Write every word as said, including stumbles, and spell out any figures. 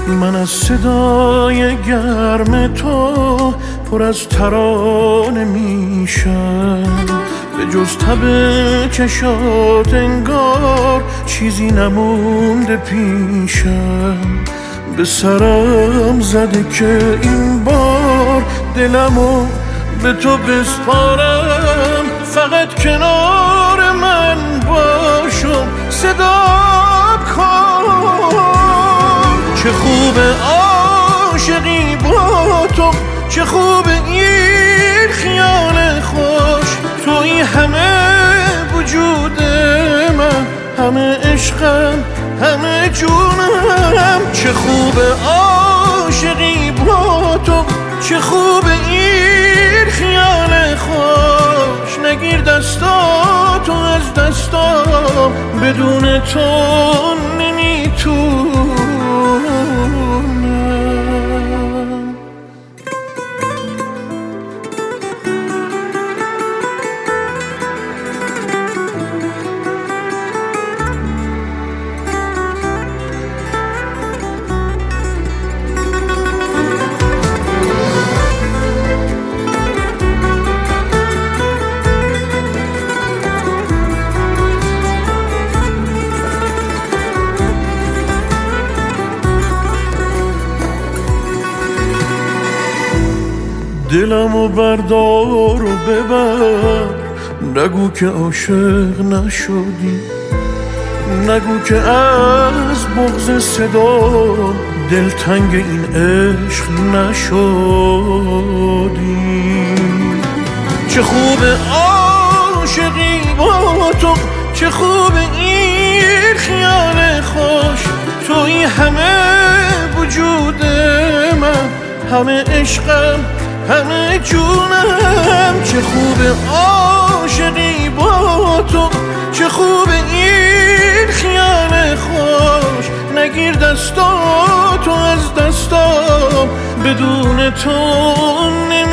من از صدای گرم تو پر از ترانه میشم، به جز تب چشات انگار چیزی نمونده پیشم. به سرم زده که این بار دلمو به تو بسپارم، فقط کنار من باشم صدا کن. چه خوبه عاشقی با تو، چه خوبه این خیال خوش، توی همه وجود من، همه عشقم، همه جونم. چه خوبه عاشقی با تو، چه خوبه این خیال خوش، نگیر دستاتو از دستام، بدون تو نمیتونم. دلمو بردار و ببر، نگو که عاشق نشدی، نگو که از بغض صدا دلتنگ این عشق نشدی. چه خوبه عاشقی با تو، چه خوبه این خیال خوش، توی همه وجود من، همه عشقم، همه جونم. چه خوبه عاشقی با تو، چه خوبه این خیال خوش، نگیر دستاتو از دستام، بدون تو